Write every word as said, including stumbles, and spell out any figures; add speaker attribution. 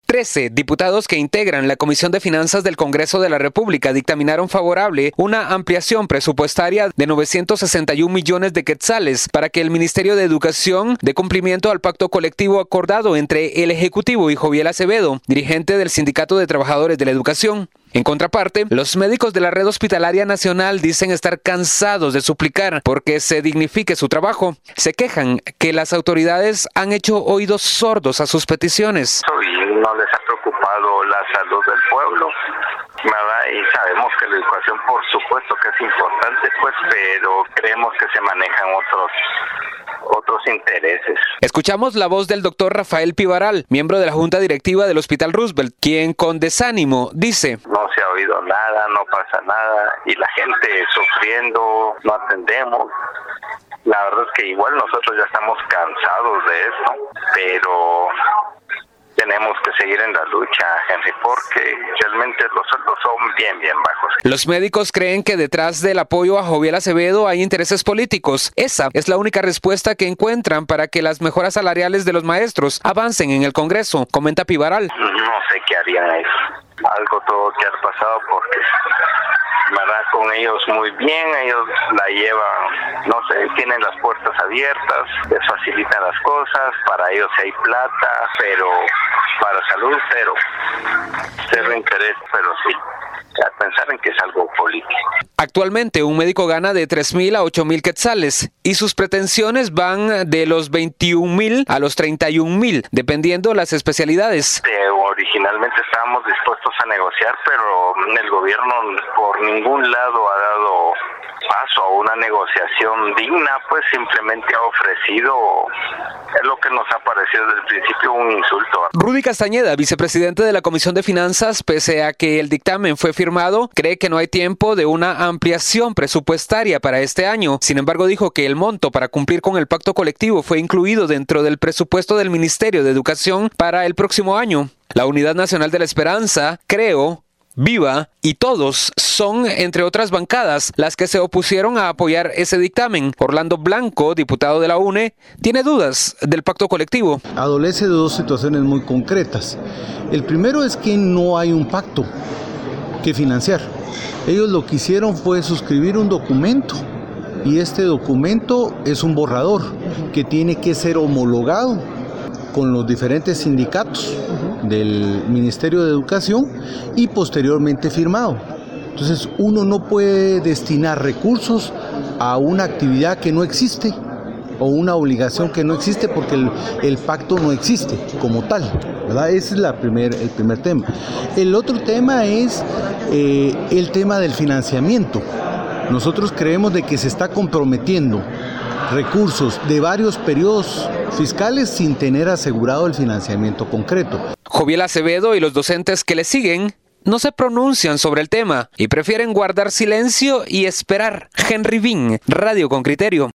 Speaker 1: Trece diputados que integran la Comisión de Finanzas del Congreso de la República dictaminaron favorable una ampliación presupuestaria de novecientos sesenta y un millones de quetzales para que el Ministerio de Educación dé cumplimiento al pacto colectivo acordado entre el Ejecutivo y Joviel Acevedo, dirigente del Sindicato de Trabajadores de la Educación. En contraparte, los médicos de la Red Hospitalaria Nacional dicen estar cansados de suplicar porque se dignifique su trabajo. Se quejan que las autoridades han hecho oídos sordos a sus peticiones.
Speaker 2: Y no les ha preocupado la salud del pueblo, ¿verdad? Y sabemos que la educación, por supuesto que es importante, pues, pero creemos que se manejan otros otros intereses.
Speaker 1: Escuchamos la voz del doctor Rafael Pivaral, miembro de la Junta Directiva del Hospital Roosevelt, quien con desánimo dice:
Speaker 2: no se ha oído nada, no pasa nada, y la gente sufriendo, no atendemos. La verdad es que igual nosotros ya estamos cansados de esto, pero tenemos que seguir en la lucha, Henry, porque realmente los sueldos son bien, bien bajos.
Speaker 1: Los médicos creen que detrás del apoyo a Joviel Acevedo hay intereses políticos. Esa es la única respuesta que encuentran para que las mejoras salariales de los maestros avancen en el Congreso, comenta Pivaral.
Speaker 2: No sé qué harían eso. Algo tuvo que haber pasado porque, ¿verdad? Con ellos muy bien, ellos la llevan, no sé, tienen las puertas abiertas, les facilitan las cosas, para ellos hay plata, pero para salud cero, cero interés, pero sí, a pensar en que es algo político.
Speaker 1: Actualmente un médico gana de tres mil a ocho mil quetzales y sus pretensiones van de los veintiún mil a los treinta y un mil, dependiendo las especialidades.
Speaker 2: Eh, originalmente estábamos dispuestos a negociar, pero el gobierno por ningún lado ha dado paso a una negociación digna, pues simplemente ha ofrecido, es lo que nos ha parecido desde el principio, un insulto.
Speaker 1: Rudy Castañeda, vicepresidente de la Comisión de Finanzas, pese a que el dictamen fue firmado, cree que no hay tiempo de una ampliación presupuestaria para este año. Sin embargo, dijo que el monto para cumplir con el pacto colectivo fue incluido dentro del presupuesto del Ministerio de Educación para el próximo año. La Unidad Nacional de la Esperanza, Creo, Viva y Todos son, entre otras bancadas, las que se opusieron a apoyar ese dictamen. Orlando Blanco, diputado de la U N E, tiene dudas del pacto colectivo.
Speaker 3: Adolece de dos situaciones muy concretas. El primero es que no hay un pacto que financiar. Ellos lo que hicieron fue suscribir un documento y este documento es un borrador que tiene que ser homologado con los diferentes sindicatos del Ministerio de Educación y posteriormente firmado. Entonces uno no puede destinar recursos a una actividad que no existe o una obligación que no existe porque el, el pacto no existe como tal, ¿verdad? Ese es la primer, el primer tema. El otro tema es eh, el tema del financiamiento. Nosotros creemos de que se está comprometiendo recursos de varios periodos fiscales sin tener asegurado el financiamiento concreto.
Speaker 1: Joviel Acevedo y los docentes que le siguen no se pronuncian sobre el tema y prefieren guardar silencio y esperar. Henry Bin, Radio con Criterio.